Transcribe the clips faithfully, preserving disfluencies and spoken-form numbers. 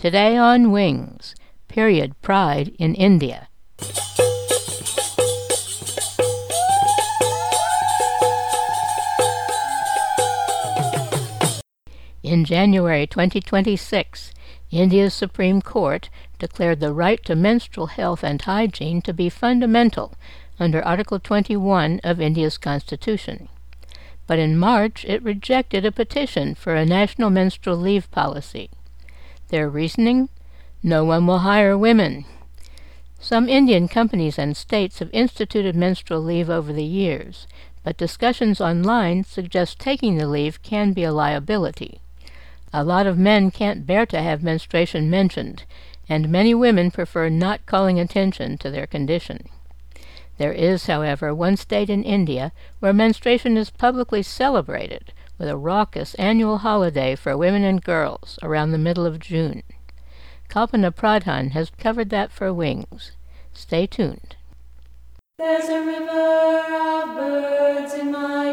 Today on Wings, period pride in India. In January twenty twenty-six, India's Supreme Court declared the right to menstrual health and hygiene to be fundamental under Article twenty-one of India's Constitution. But in March, it rejected a petition for a national menstrual leave policy. Their reasoning? No one will hire women. Some Indian companies and states have instituted menstrual leave over the years, but discussions online suggest taking the leave can be a liability. A lot of men can't bear to have menstruation mentioned, and many women prefer not calling attention to their condition. There is, however, one state in India where menstruation is publicly celebrated with a raucous annual holiday for women and girls around the middle of June. Kalpana Pradhan has covered that for Wings. Stay tuned. There's a river of birds in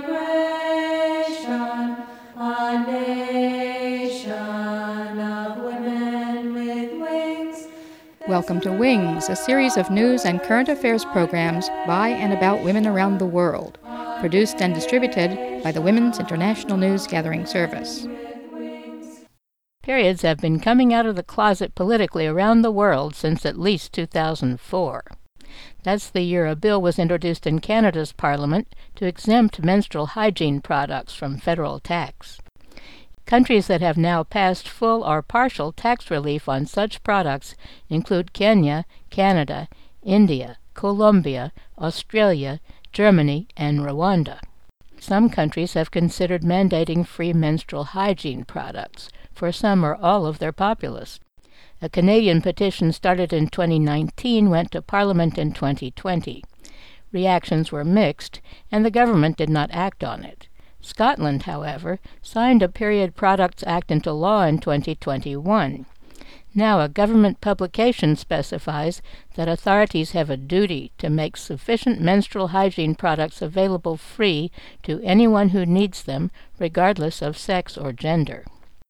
migration, a nation of women with wings. Welcome to Wings, a series of news and current affairs programs by and about women around the world, produced and distributed by the Women's International News Gathering Service. Periods have been coming out of the closet politically around the world since at least two thousand four. That's the year a bill was introduced in Canada's Parliament to exempt menstrual hygiene products from federal tax. Countries that have now passed full or partial tax relief on such products include Kenya, Canada, India, Colombia, Australia, Germany, and Rwanda. Some countries have considered mandating free menstrual hygiene products for some or all of their populace. A Canadian petition started in twenty nineteen went to Parliament in twenty twenty. Reactions were mixed, and the government did not act on it. Scotland, however, signed a Period Products Act into law in twenty twenty-one. Now a government publication specifies that authorities have a duty to make sufficient menstrual hygiene products available free to anyone who needs them, regardless of sex or gender.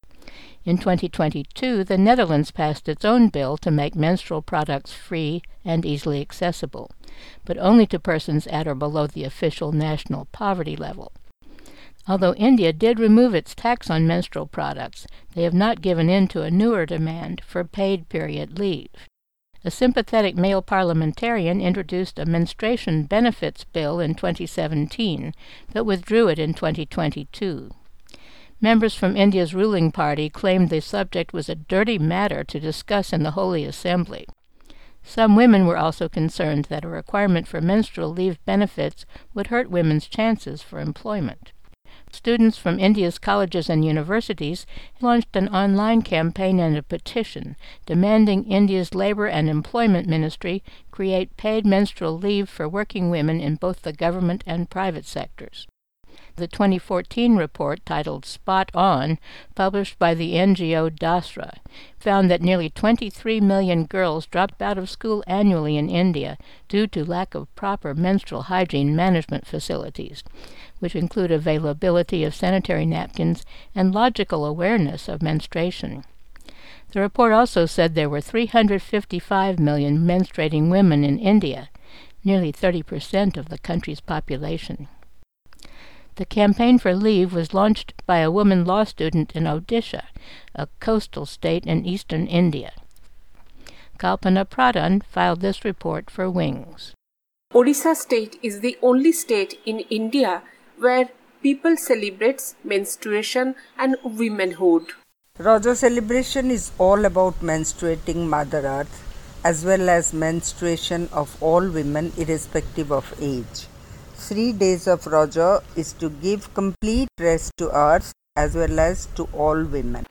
In twenty twenty-two, the Netherlands passed its own bill to make menstrual products free and easily accessible, but only to persons at or below the official national poverty level. Although India did remove its tax on menstrual products, they have not given in to a newer demand for paid period leave. A sympathetic male parliamentarian introduced a menstruation benefits bill in twenty seventeen, but withdrew it in twenty twenty-two. Members from India's ruling party claimed the subject was a dirty matter to discuss in the Holy Assembly. Some women were also concerned that a requirement for menstrual leave benefits would hurt women's chances for employment. Students from India's colleges and universities launched an online campaign and a petition demanding India's Labor and Employment Ministry create paid menstrual leave for working women in both the government and private sectors. The twenty fourteen report, titled Spot On, published by the N G O Dasra, found that nearly twenty-three million girls drop out of school annually in India due to lack of proper menstrual hygiene management facilities, which include availability of sanitary napkins and logical awareness of menstruation. The report also said there were three hundred fifty-five million menstruating women in India, nearly thirty percent of the country's population. The campaign for leave was launched by a woman law student in Odisha, a coastal state in eastern India. Kalpana Pradhan filed this report for Wings. Odisha state is the only state in India where people celebrate menstruation and womanhood. Raja celebration is all about menstruating Mother Earth as well as menstruation of all women irrespective of age. Three days of Raja is to give complete rest to Earth as well as to all women.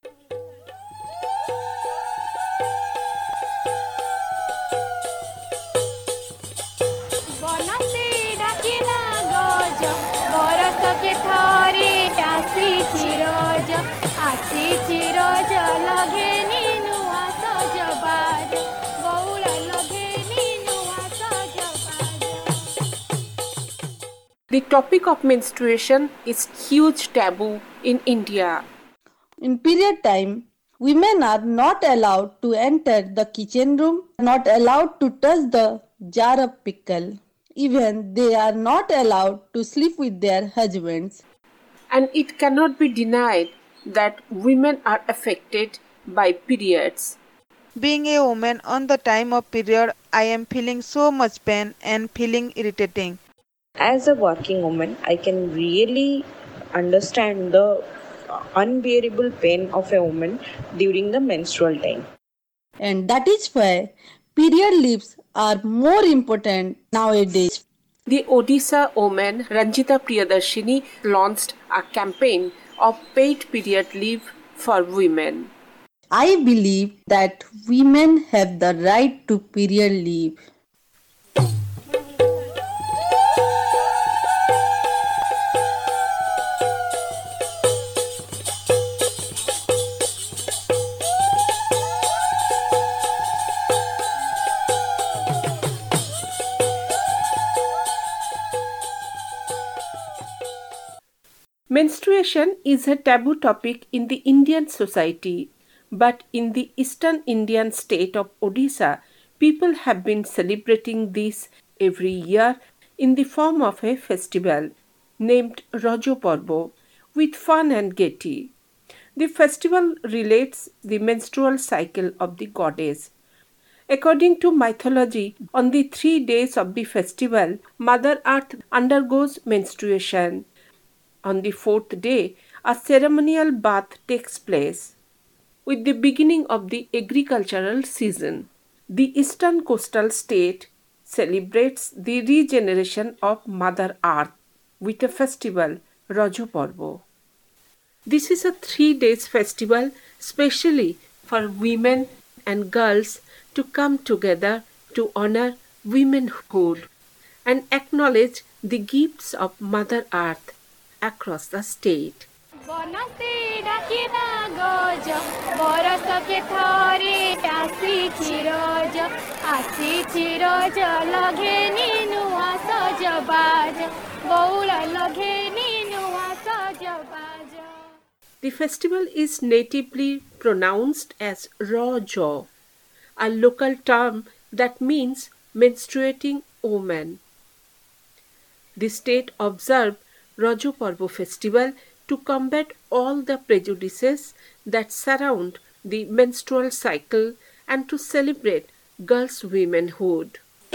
The topic of menstruation is huge taboo in India. In period time, Women are not allowed to enter the kitchen room, not allowed to touch the jar of pickle. Even they are not allowed to sleep with their husbands. And it cannot be denied that women are affected by periods. Being a woman on the time of period, I am feeling so much pain and feeling irritating. As a working woman, I can really understand the unbearable pain of a woman during the menstrual time. And that is why period leaves are more important nowadays. The Odisha woman Ranjita Priyadarshini launched a campaign of paid period leave for women. I believe that women have the right to period leave. Menstruation is a taboo topic in the Indian society, but in the eastern Indian state of Odisha, people have been celebrating this every year in the form of a festival named Rajo Parbo with fun and gaiety. The festival relates the menstrual cycle of the goddess. According to mythology, on the three days of the festival, Mother Earth undergoes menstruation. On the fourth day, a ceremonial bath takes place. With the beginning of the agricultural season, the eastern coastal state celebrates the regeneration of Mother Earth with a festival, Rajo Parbo. This is a three days festival specially for women and girls to come together to honor womanhood and acknowledge the gifts of Mother Earth across the state. The festival is natively pronounced as Rajo, a local term that means menstruating woman. The state observed Rajo Parbo festival to combat all the prejudices that surround the menstrual cycle and to celebrate girls' womanhood.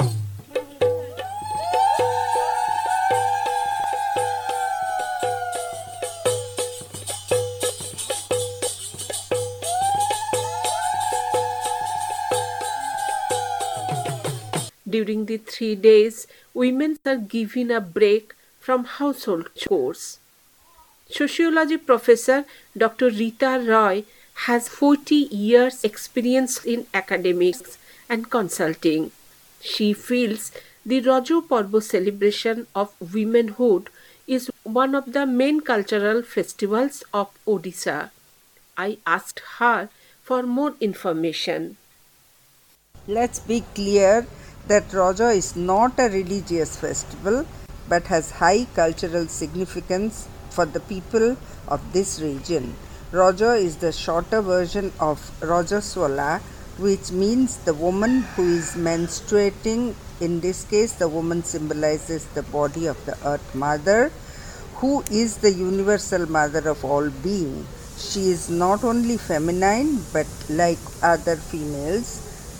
During the three days, women are given a break from household chores. Sociology professor Doctor Rita Roy has forty years experience in academics and consulting. She feels the Rajo Parbo celebration of womanhood is one of the main cultural festivals of Odisha. I asked her for more information. Let's be clear that Rajo is not a religious festival but has high cultural significance for the people of this region. Rajo is the shorter version of Rajaswala, which means the woman who is menstruating. In this case, the woman symbolizes the body of the Earth Mother, who is the universal mother of all beings. She is not only feminine but, like other females,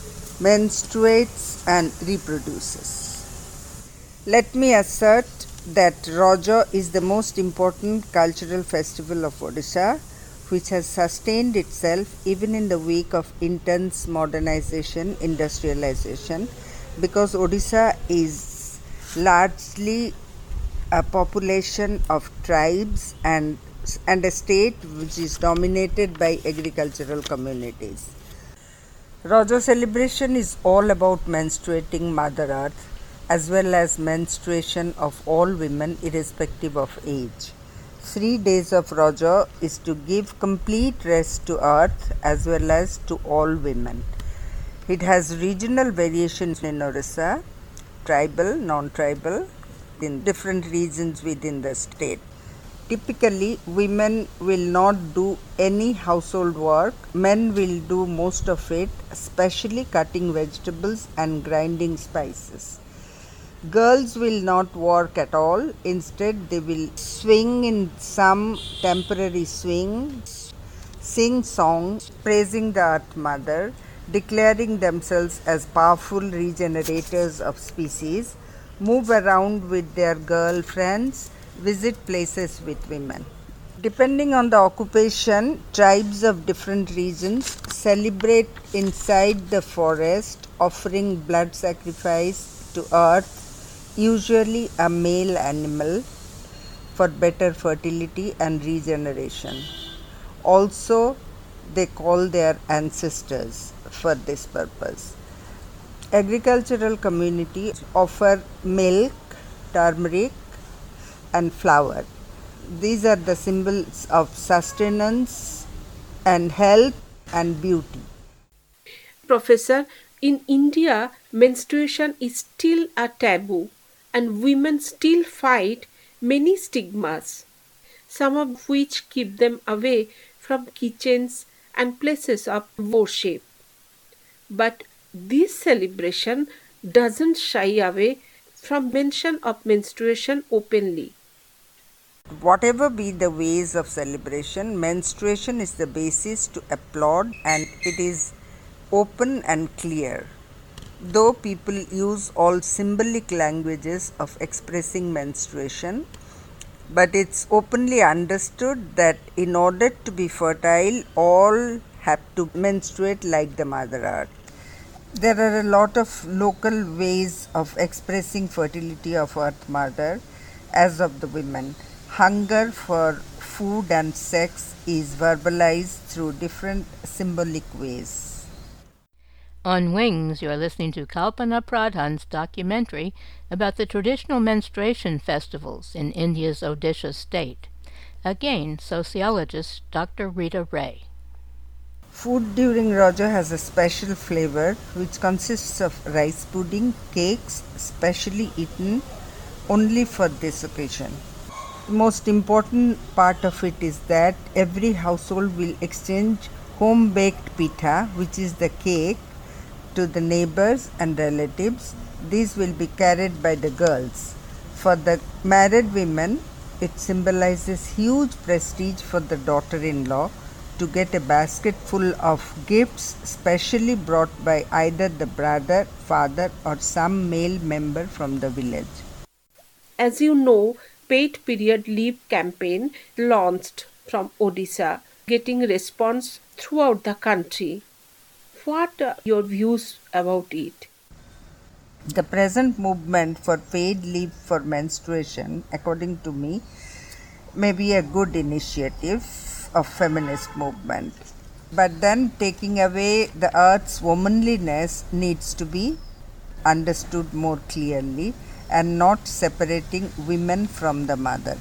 menstruates and reproduces. Let me assert that Rajo is the most important cultural festival of Odisha, which has sustained itself even in the wake of intense modernization, industrialization, because Odisha is largely a population of tribes and, and a state which is dominated by agricultural communities. Rajo celebration is all about menstruating Mother Earth as well as menstruation of all women irrespective of age. Three days of Rajo is to give complete rest to Earth as well as to all women. It has regional variations in Odisha, tribal, non-tribal, in different regions within the state. Typically, women will not do any household work. Men will do most of it, especially cutting vegetables and grinding spices. Girls will not work at all. Instead, they will swing in some temporary swing, sing songs praising the Earth Mother, declaring themselves as powerful regenerators of species, move around with their girlfriends, visit places with women. Depending on the occupation, tribes of different regions celebrate inside the forest, offering blood sacrifice to earth, usually a male animal, for better fertility and regeneration. Also, they call their ancestors for this purpose. Agricultural communities offer milk, turmeric, and flour. These are the symbols of sustenance and health and beauty. Professor, in India, menstruation is still a taboo and women still fight many stigmas, some of which keep them away from kitchens and places of worship. But this celebration doesn't shy away from mention of menstruation openly. Whatever be the ways of celebration, menstruation is the basis to applaud, and it is open and clear. Though people use all symbolic languages of expressing menstruation, but it's openly understood that in order to be fertile, all have to menstruate like the Mother Earth. There are a lot of local ways of expressing fertility of Earth Mother as of the women. Hunger for food and sex is verbalized through different symbolic ways. On Wings, you are listening to Kalpana Pradhan's documentary about the traditional menstruation festivals in India's Odisha state. Again, sociologist Doctor Rita Ray. Food during Raja has a special flavor which consists of rice pudding, cakes, specially eaten only for this occasion. The most important part of it is that every household will exchange home baked pitha, which is the cake, to the neighbors and relatives. These will be carried by the girls. For the married women, it symbolizes huge prestige for the daughter-in-law to get a basket full of gifts specially brought by either the brother, father, or some male member from the village. As you know, paid period leave campaign launched from Odisha, getting response throughout the country. What are your views about it? The present movement for paid leave for menstruation, according to me, may be a good initiative of feminist movement. But then taking away the earth's womanliness needs to be understood more clearly and not separating women from the mother.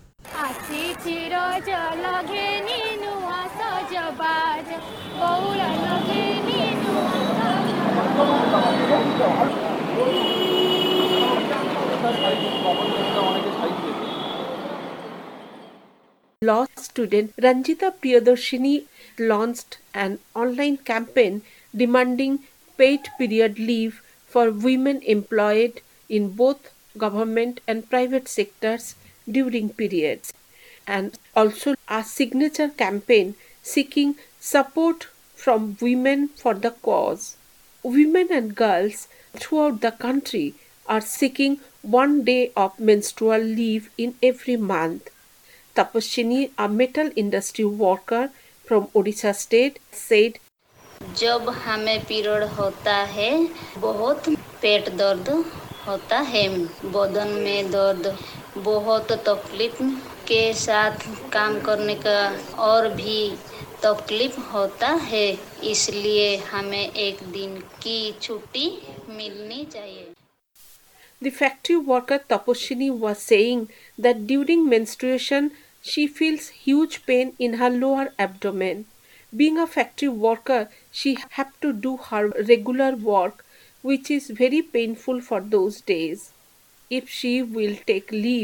Law student Ranjita Priyadarshini launched an online campaign demanding paid period leave for women employed in both government and private sectors during periods, and also a signature campaign seeking support from women for the cause. Women and girls throughout the country are seeking one day of menstrual leave in every month. Tapashini, a metal industry worker from Odisha state, said, जब हमें period होता है बहुत पेट दर्द होता है, बदन में दर्द, बहुत तकलीफ के साथ काम करने का और भी तकलीफ होता है, इसलिए हमें एक दिन की छुट्टी मिलनी चाहिए. The factory worker Tapashini was saying that during menstruation she feels huge pain in her lower abdomen. Being a factory worker, she had to do her regular work, which is very painful for those days. If she will take leave,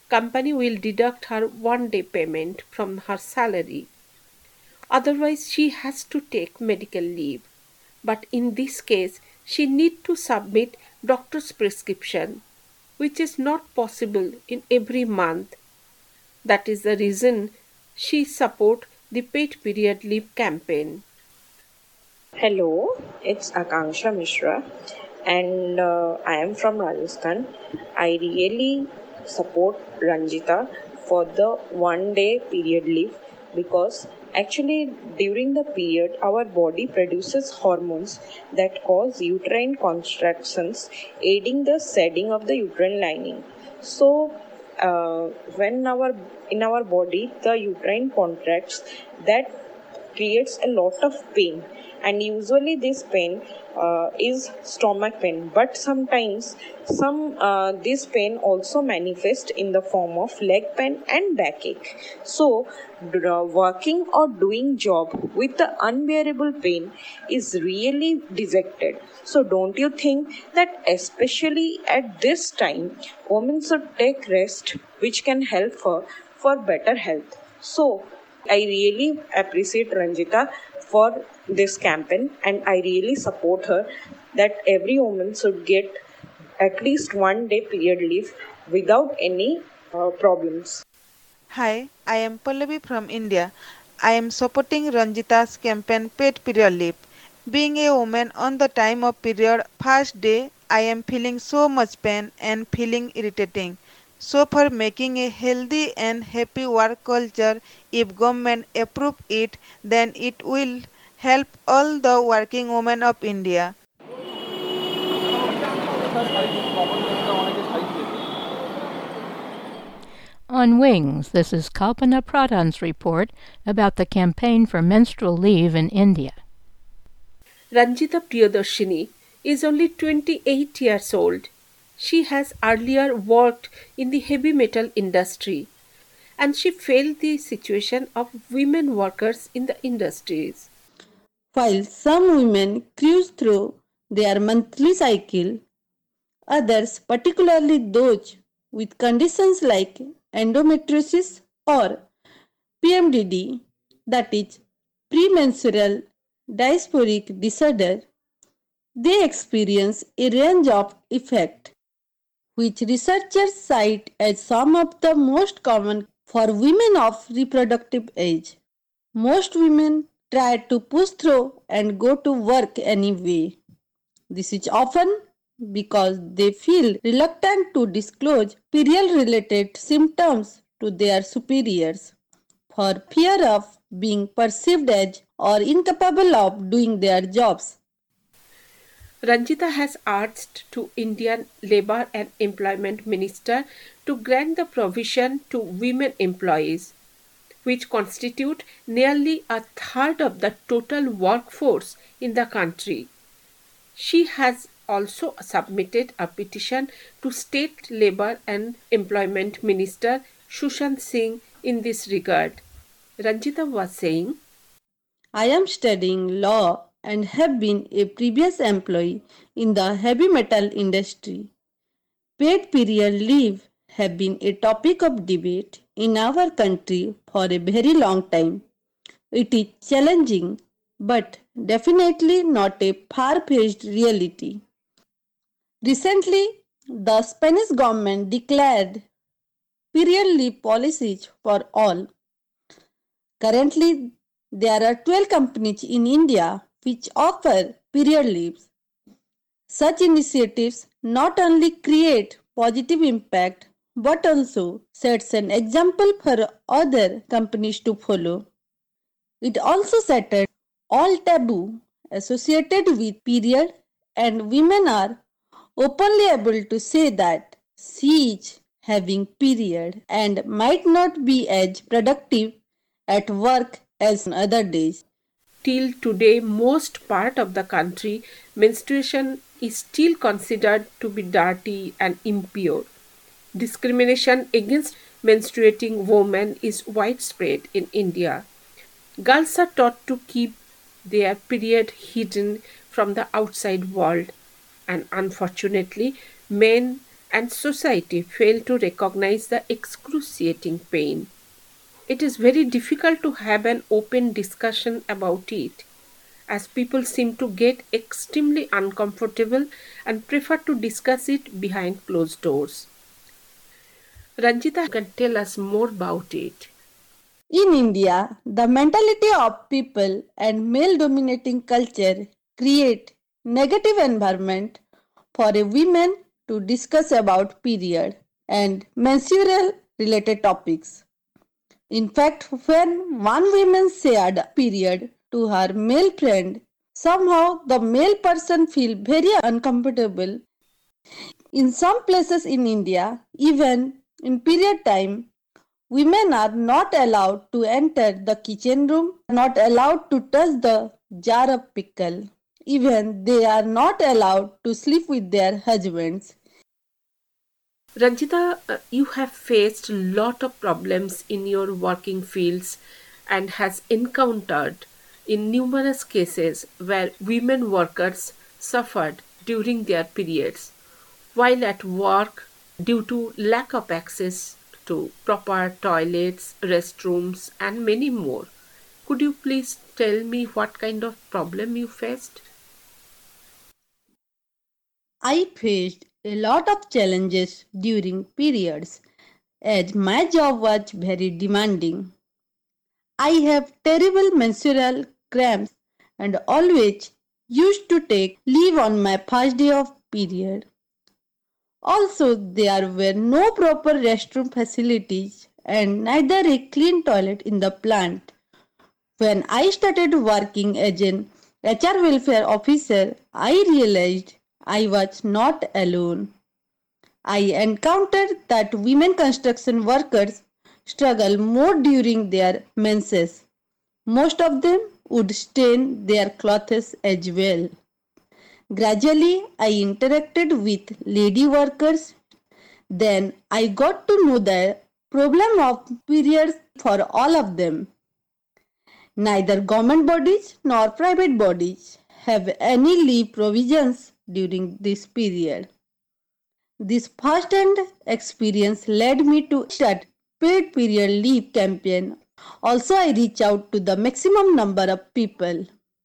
company will deduct her one day payment from her salary. Otherwise, she has to take medical leave. But in this case, she need to submit doctor's prescription, which is not possible in every month. That is the reason she support the paid period leave campaign. Hello, it's Akanksha Mishra, and uh, I am from Rajasthan. I really support Ranjita for the one day period leave because actually during the period our body produces hormones that cause uterine contractions, aiding the shedding of the uterine lining. So uh, when our in our body the uterine contracts, that creates a lot of pain, and usually this pain uh, is stomach pain, but sometimes some uh, this pain also manifests in the form of leg pain and backache. So uh, working or doing job with the unbearable pain is really dejected. So don't you think that especially at this time women should take rest, which can help her for better health? So I really appreciate Ranjita for this campaign, and I really support her that every woman should get at least one day period leave without any uh, problems. Hi, I am Pallavi from India. I am supporting Ranjita's campaign paid period leave. Being a woman on the time of period first day, I am feeling so much pain and feeling irritating. So for making a healthy and happy work culture, if government approve it, then it will help all the working women of India. On Wings, this is Kalpana Pradhan's report about the campaign for menstrual leave in India. Ranjita Priyadarshini is only twenty-eight years old. She has earlier worked in the heavy metal industry, and she felt the situation of women workers in the industries. While some women cruise through their monthly cycle, others, particularly those with conditions like endometriosis or P M D D, that is premenstrual dysphoric disorder, they experience a range of effects, which researchers cite as some of the most common for women of reproductive age. Most women try to push through and go to work anyway. This is often because they feel reluctant to disclose period-related symptoms to their superiors for fear of being perceived as or incapable of doing their jobs. Ranjita has urged to Indian Labour and Employment Minister to grant the provision to women employees, which constitute nearly a third of the total workforce in the country. She has also submitted a petition to State Labour and Employment Minister Sushant Singh in this regard. Ranjita was saying, I am studying law and have been a previous employee in the heavy metal industry. Paid period leave have been a topic of debate in our country for a very long time. It is challenging, but definitely not a far-fetched reality. Recently, the Spanish government declared period leave policies for all. Currently, there are twelve companies in India which offer period leaves. Such initiatives not only create positive impact but also sets an example for other companies to follow. It also shattered all taboo associated with period, and women are openly able to say that she is having period and might not be as productive at work as on other days. till today, most part of the country, menstruation is still considered to be dirty and impure. Discrimination against menstruating women is widespread in India. Girls are taught to keep their period hidden from the outside world, and unfortunately, men and society fail to recognize the excruciating pain. It is very difficult to have an open discussion about it, as people seem to get extremely uncomfortable and prefer to discuss it behind closed doors. Ranjita can tell us more about it. In India, the mentality of people and male-dominating culture create negative environment for a women to discuss about period and menstrual related topics. In fact, when one woman shared period to her male friend, somehow the male person feel very uncomfortable. In some places in India, even in period time, women are not allowed to enter the kitchen room, not allowed to touch the jar of pickle. Even they are not allowed to sleep with their husbands. Ranjita, uh, you have faced a lot of problems in your working fields and has encountered in numerous cases where women workers suffered during their periods while at work due to lack of access to proper toilets, restrooms, and many more. Could you please tell me what kind of problem you faced? I faced a lot of challenges during periods as my job was very demanding. I have terrible menstrual cramps and always used to take leave on my first day of period. Also, there were no proper restroom facilities and neither a clean toilet in the plant. When I started working as an H R welfare officer, I realized I was not alone. I encountered that women construction workers struggle more during their menses. Most of them would stain their clothes as well. Gradually, I interacted with lady workers. Then I got to know the problem of periods for all of them. Neither government bodies nor private bodies have any leave provisions during this period. This first-hand experience led me to start paid period leave campaign. Also, I reach out to the maximum number of people.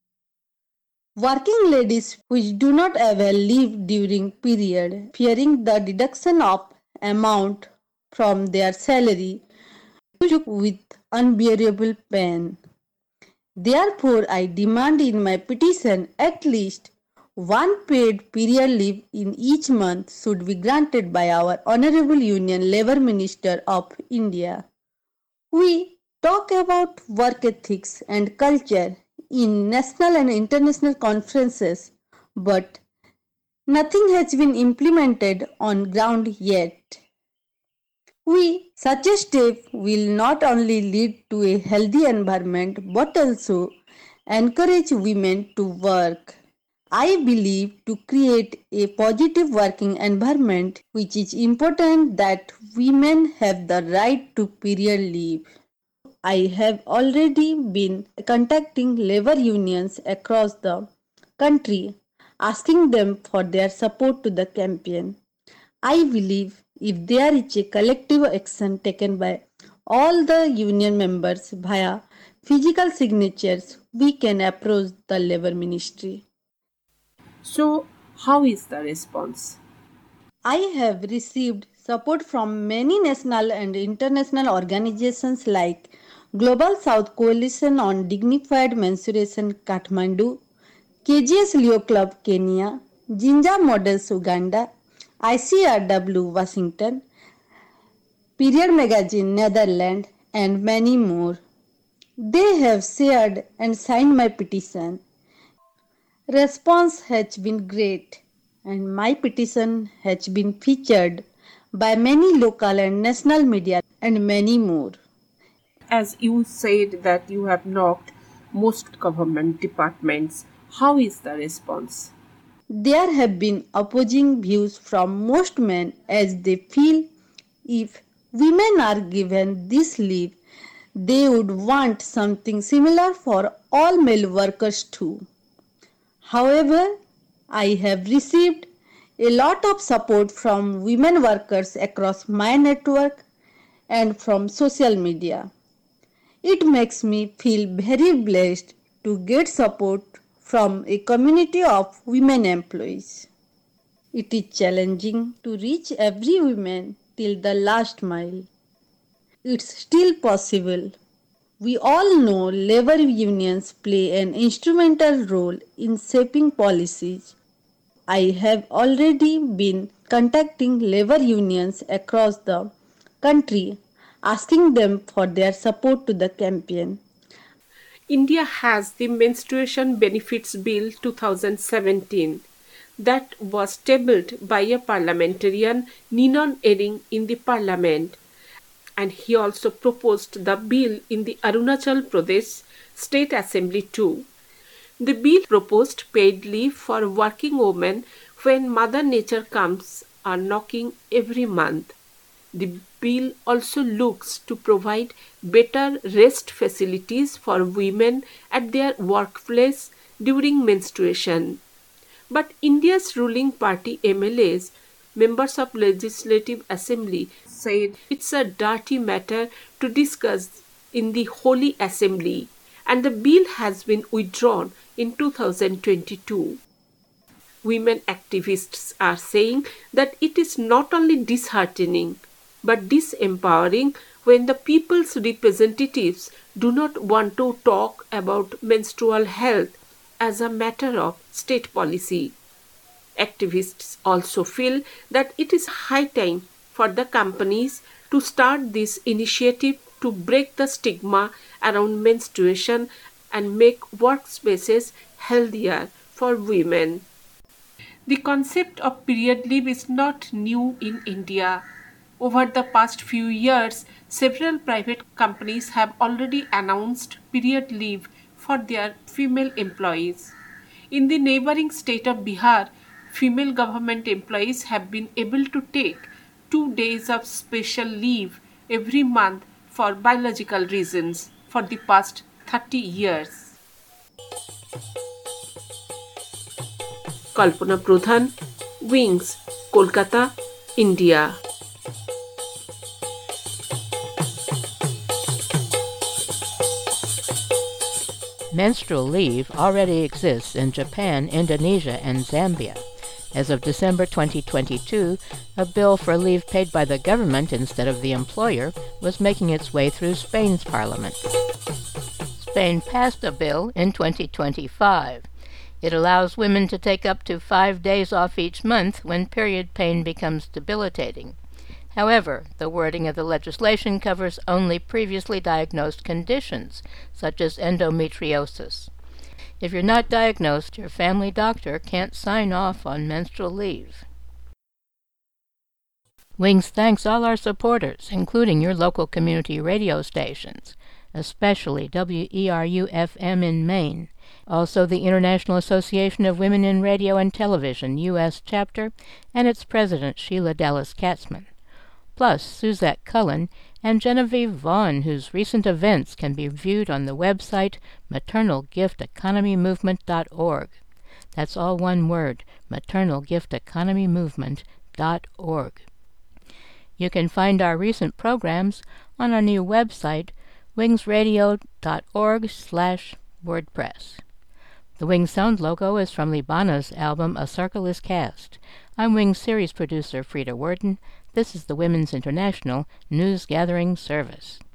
Working ladies which do not avail leave during period, fearing the deduction of amount from their salary, took with unbearable pain. Therefore, I demand in my petition at least one paid period leave in each month should be granted by our Honorable Union Labour Minister of India. We talk about work ethics and culture in national and international conferences, but nothing has been implemented on ground yet. We such a step will not only lead to a healthy environment but also encourage women to work. I believe to create a positive working environment, which is important that women have the right to period leave. I have already been contacting labor unions across the country, asking them for their support to the campaign. I believe if there is a collective action taken by all the union members via physical signatures, we can approach the labor ministry. So, how is the response? I have received support from many national and international organizations like Global South Coalition on Dignified Menstruation Kathmandu, K G S Leo Club Kenya, Jinja Models Uganda, I C R W Washington, Period Magazine Netherlands, and many more. They have shared and signed my petition. Response has been great, and my petition has been featured by many local and national media and many more. As you said that you have knocked most government departments, how is the response? There have been opposing views from most men as they feel if women are given this leave, they would want something similar for all male workers too. However, I have received a lot of support from women workers across my network and from social media. It makes me feel very blessed to get support from a community of women employees. It is challenging to reach every woman till the last mile. It's still possible. We all know labor unions play an instrumental role in shaping policies. I have already been contacting labor unions across the country, asking them for their support to the campaign. India has the Menstruation Benefits Bill two thousand seventeen that was tabled by a parliamentarian, Ninon Ering, in the parliament. And he also proposed the bill in the Arunachal Pradesh State Assembly too. The bill proposed paid leave for working women when Mother Nature comes a knocking every month. The bill also looks to provide better rest facilities for women at their workplace during menstruation. But India's ruling party M L As, members of Legislative Assembly, said it's a dirty matter to discuss in the Holy Assembly, and the bill has been withdrawn in two thousand twenty-two. Women activists are saying that it is not only disheartening but disempowering when the people's representatives do not want to talk about menstrual health as a matter of state policy. Activists also feel that it is high time for the companies to start this initiative to break the stigma around menstruation and make workspaces healthier for women. The concept of period leave is not new in India. Over the past few years, several private companies have already announced period leave for their female employees. In the neighboring state of Bihar, female government employees have been able to take two days of special leave every month for biological reasons for the past thirty years. Kalpana Pradhan, Wings, Kolkata, India. Menstrual leave already exists in Japan, Indonesia, and Zambia. As of December twenty twenty-two, a bill for leave paid by the government instead of the employer was making its way through Spain's parliament. Spain passed a bill in twenty twenty-five. It allows women to take up to five days off each month when period pain becomes debilitating. However, the wording of the legislation covers only previously diagnosed conditions, such as endometriosis. If you're not diagnosed, your family doctor can't sign off on menstrual leave. Wings thanks all our supporters, including your local community radio stations, especially W E R U F M in Maine, also the International Association of Women in Radio and Television, U S chapter, and its president, Sheila Dallas Katzman, plus Suzette Cullen and Genevieve Vaughn, whose recent events can be viewed on the website maternal gift economy movement dot org. That's all one word, maternal gift economy movement dot org. You can find our recent programs on our new website, wings radio dot org slash wordpress. The Wings sound logo is from Libana's album A Circle is Cast. I'm Wings series producer Frida Worden. This is the Women's International News Gathering Service.